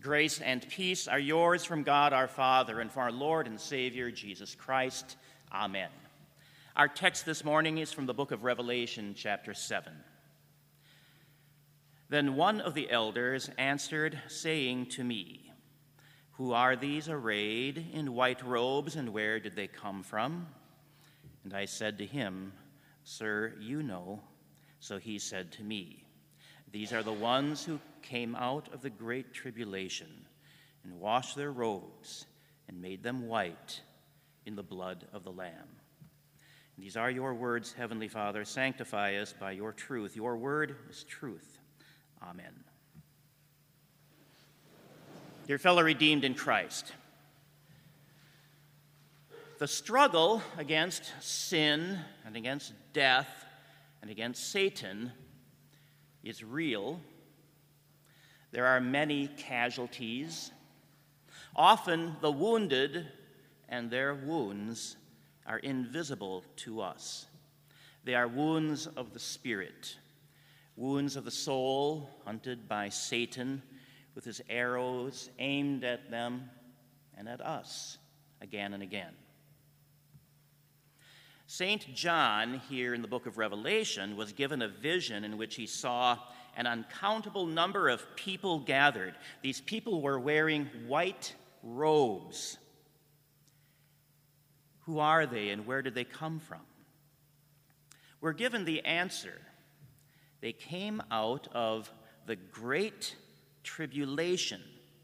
Grace and peace are yours from God our Father and from our Lord and Savior, Jesus Christ. Amen. Our text this morning is from the book of Revelation, chapter 7. Then one of the elders answered, saying to me, "Who are these arrayed in white robes, and where did they come from?" And I said to him, "Sir, you know." So he said to me, "These are the ones who came out of the great tribulation and washed their robes and made them white in the blood of the Lamb." And these are your words, Heavenly Father. Sanctify us by your truth. Your word is truth. Amen. Dear fellow redeemed in Christ, the struggle against sin and against death and against Satan is real. There are many casualties. Often the wounded and their wounds are invisible to us. They are wounds of the spirit, wounds of the soul hunted by Satan with his arrows aimed at them and at us again and again. St. John, here in the book of Revelation, was given a vision in which he saw an uncountable number of people gathered. These people were wearing white robes. Who are they and where did they come from? We're given the answer. They came out of the great tribulation.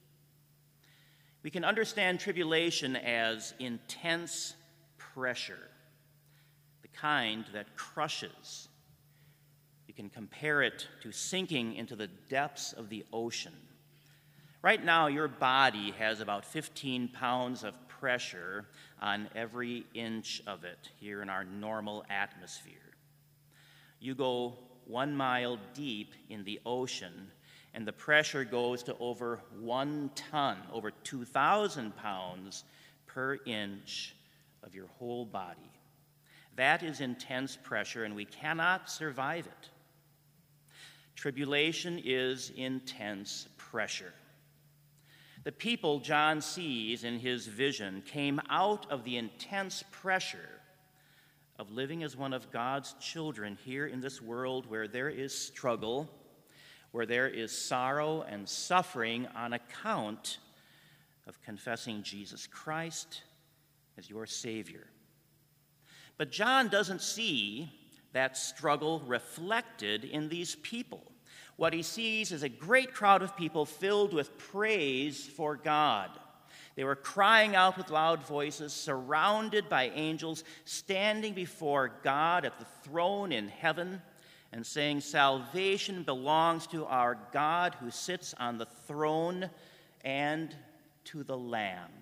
We can understand tribulation as intense pressure, the kind that crushes. You can compare it to sinking into the depths of the ocean. Right now, your body has about 15 pounds of pressure on every inch of it here in our normal atmosphere. You go 1 mile deep in the ocean, and the pressure goes to over 1 ton, over 2,000 pounds per inch of your whole body. That is intense pressure, and we cannot survive it. Tribulation is intense pressure. The people John sees in his vision came out of the intense pressure of living as one of God's children here in this world where there is struggle, where there is sorrow and suffering on account of confessing Jesus Christ as your Savior. But John doesn't see that struggle reflected in these people. What he sees is a great crowd of people filled with praise for God. They were crying out with loud voices, surrounded by angels, standing before God at the throne in heaven and saying, "Salvation belongs to our God who sits on the throne and to the Lamb."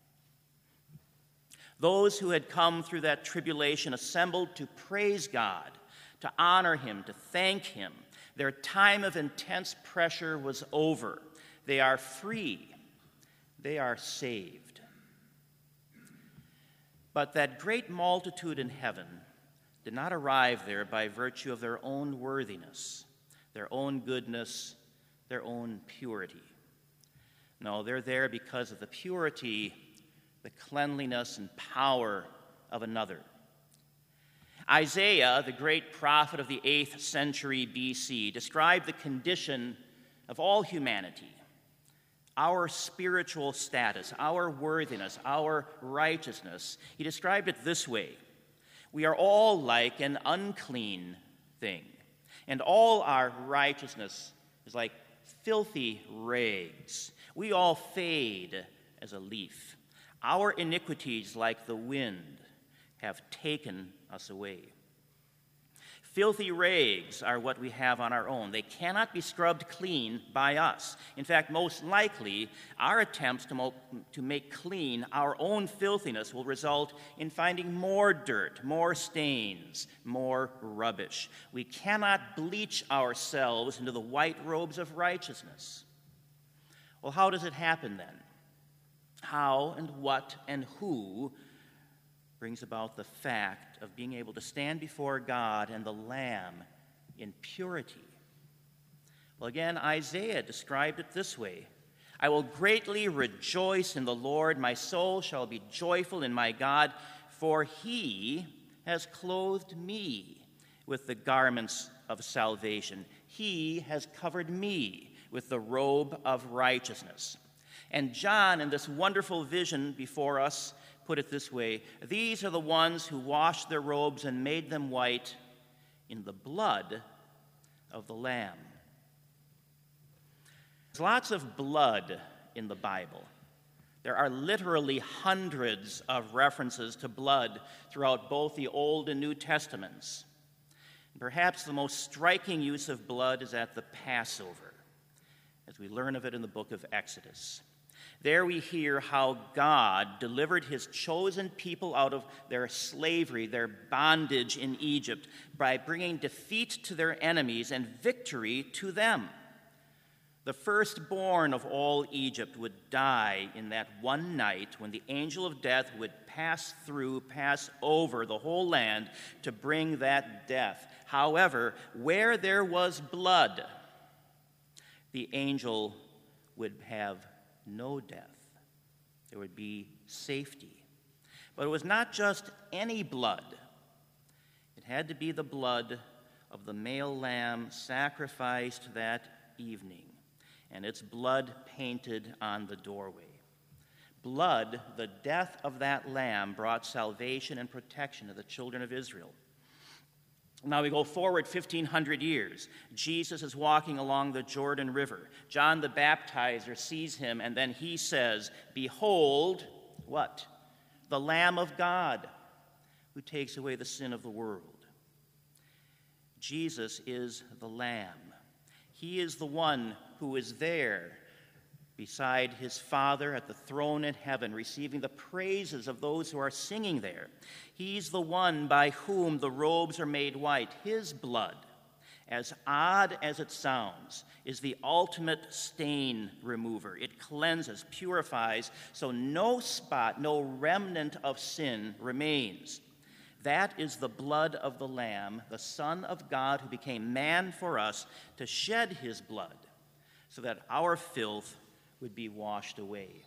Those who had come through that tribulation assembled to praise God, to honor him, to thank him. Their time of intense pressure was over. They are free. They are saved. But that great multitude in heaven did not arrive there by virtue of their own worthiness, their own goodness, their own purity. No, they're there because of the purity, the cleanliness, and power of another. Isaiah, the great prophet of the 8th century BC, described the condition of all humanity, our spiritual status, our worthiness, our righteousness. He described it this way: "We are all like an unclean thing, and all our righteousness is like filthy rags. We all fade as a leaf. Our iniquities, like the wind, have taken us away." Filthy rags are what we have on our own. They cannot be scrubbed clean by us. In fact, most likely, our attempts to make clean our own filthiness will result in finding more dirt, more stains, more rubbish. We cannot bleach ourselves into the white robes of righteousness. Well, how does it happen then? How and what and who brings about the fact of being able to stand before God and the Lamb in purity? Well, again, Isaiah described it this way: I will greatly rejoice in the Lord. My soul shall be joyful in my God, for he has clothed me with the garments of salvation. He has covered me with the robe of righteousness. And John, in this wonderful vision before us, put it this way: these are the ones who washed their robes and made them white in the blood of the Lamb. There's lots of blood in the Bible. There are literally hundreds of references to blood throughout both the Old and New Testaments. Perhaps the most striking use of blood is at the Passover, as we learn of it in the book of Exodus. There we hear how God delivered his chosen people out of their slavery, their bondage in Egypt, by bringing defeat to their enemies and victory to them. The firstborn of all Egypt would die in that one night when the angel of death would pass over the whole land to bring that death. However, where there was blood, the angel would have no death. There would be safety. But it was not just any blood. It had to be the blood of the male lamb sacrificed that evening, and its blood painted on the doorway. Blood, the death of that lamb, brought salvation and protection to the children of Israel. Now we go forward 1,500 years. Jesus is walking along the Jordan River. John the Baptizer sees him, and then he says, "Behold," what? "The Lamb of God, who takes away the sin of the world." Jesus is the Lamb. He is the one who is there beside his Father at the throne in heaven, receiving the praises of those who are singing there. He's the one by whom the robes are made white. His blood, as odd as it sounds, is the ultimate stain remover. It cleanses, purifies, so no spot, no remnant of sin remains. That is the blood of the Lamb, the Son of God, who became man for us to shed his blood so that our filth would be washed away.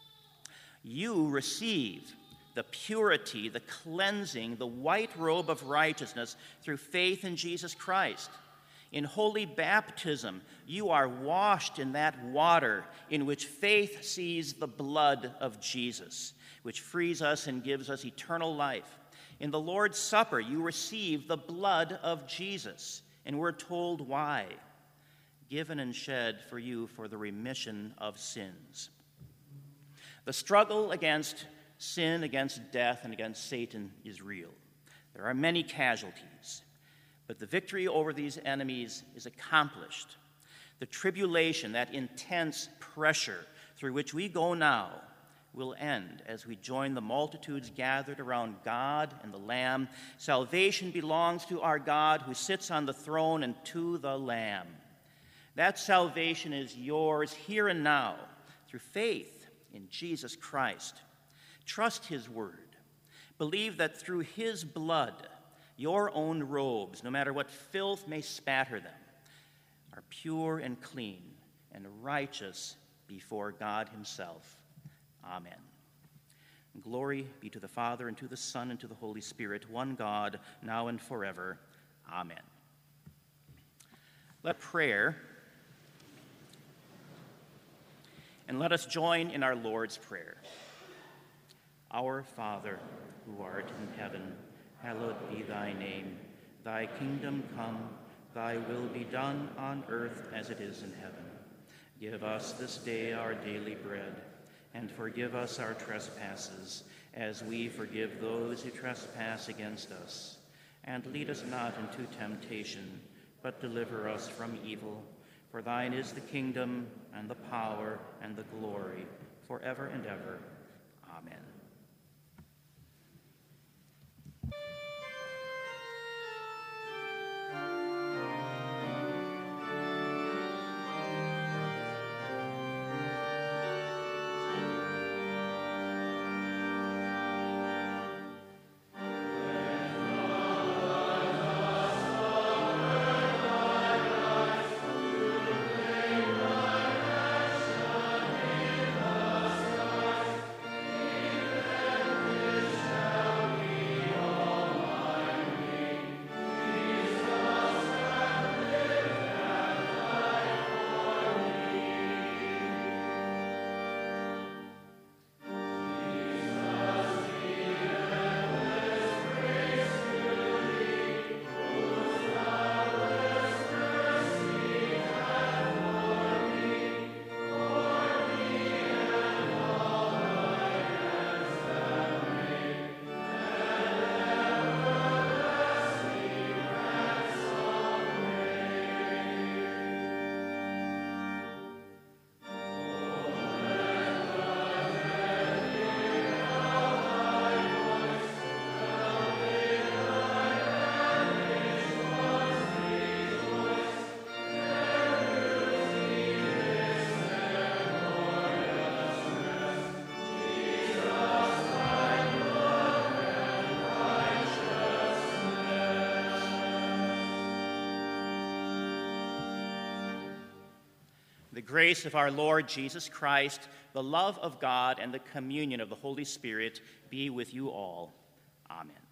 You receive the purity, the cleansing, the white robe of righteousness through faith in Jesus Christ. In holy baptism, you are washed in that water in which faith sees the blood of Jesus, which frees us and gives us eternal life. In the Lord's Supper, you receive the blood of Jesus, and we're told why: given and shed for you for the remission of sins. The struggle against sin, against death, and against Satan is real. There are many casualties, but the victory over these enemies is accomplished. The tribulation, that intense pressure through which we go now, will end as we join the multitudes gathered around God and the Lamb. Salvation belongs to our God who sits on the throne and to the Lamb. That salvation is yours here and now through faith in Jesus Christ. Trust his word. Believe that through his blood, your own robes, no matter what filth may spatter them, are pure and clean and righteous before God himself. Amen. Glory be to the Father, and to the Son, and to the Holy Spirit, one God, now and forever. Amen. Let prayer, and let us join in our Lord's Prayer. Our Father, who art in heaven, hallowed be thy name. Thy kingdom come, thy will be done on earth as it is in heaven. Give us this day our daily bread, and forgive us our trespasses, as we forgive those who trespass against us. And lead us not into temptation, but deliver us from evil. For thine is the kingdom, and the power, and the glory, forever and ever. Amen. the grace of our Lord Jesus Christ, the love of God, and the communion of the Holy Spirit be with you all. Amen.